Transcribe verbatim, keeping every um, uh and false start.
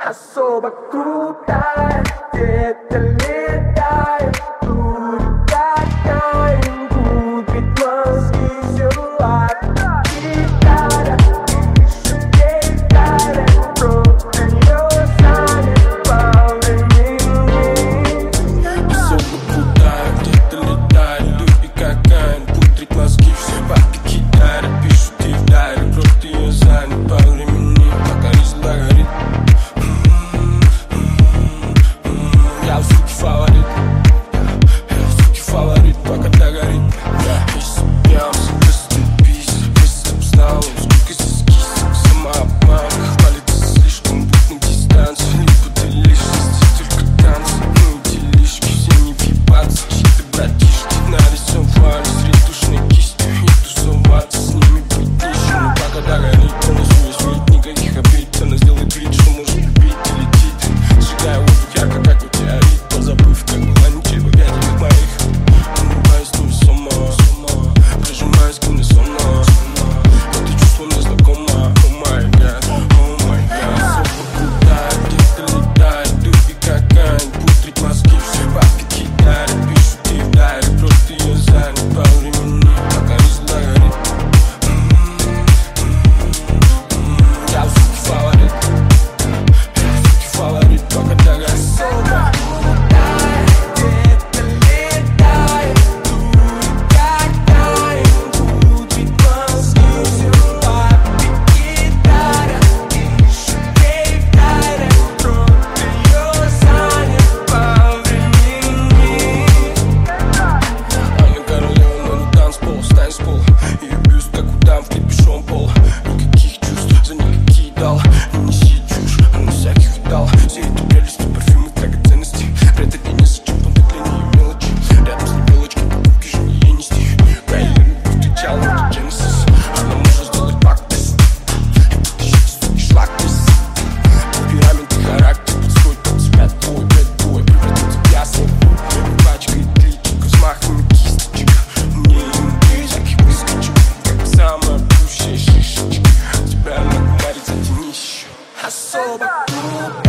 Особо крутая, где-то летает, будет такая, купит мозги зелат. Гитара, пишет гитара, просто ее занят по времени. Особо крутая, где-то летает, дует какая, пудрит мозги, все бабки кидает, пишут и вдарит, просто ее занят по времени. Пока не загорит. Я в суке фаворит, я в суке фаворит, пока догорит. Я испьемся, просто пись, просто узнал, сколько здесь кисок, самообман. Хвалится слишком, будь на дистанции, либо ты лишь здесь только танцы. Ну и делишки, все не въебаться, чьи-то братишки нарисовали средушной кистью и тусоваться с ними быть нищим. Но пока догорит, она свой свет, никаких обид, она сделает вид, что может любить и летит. Сжигая воздух ярко, как метеорит, позабыв, как была ничего в ядерных моих. Улыбаюсь с ним сама, прижимаюсь к ним сонно. Это чувство мне знакомо, о май гад, о май гад. Особо крутая, где-то летает, дует какая, пудрит мозги, все бабки кидает, пишут и вдарит, просто ее занят по времени, пока не загорит. Я в суке фаворит, я в суке фаворит, пока догорит. Особо крутая, где-то летает, будет такая, купит мозги зелат. Гитара, пишет гитара, просто ее занят по времени. Она королева, но не танцпол, стань с пола. Ее бюст, как удам в клипе пола. Никаких чувств, за никакие дал. Не неси чушь, она всяких видал. Все эти прелести, парфюмы, драгоценности. Прятать не зачем, он так для нее мелочи. Рядом с ней белочки, покупки же не ей нести. Правильно любовь встречала, это Genesis. Она может сделать пактес. Это тысячи, суки, шлактес. Темперамент и характер подходит под себя твой бэдбой. Превратится в ясно. Пачкает личико взмахами кисточек. Мне ему всяких выскочек, как самая пущая шишечка. Тебя могу марить за днище. Особо крутая.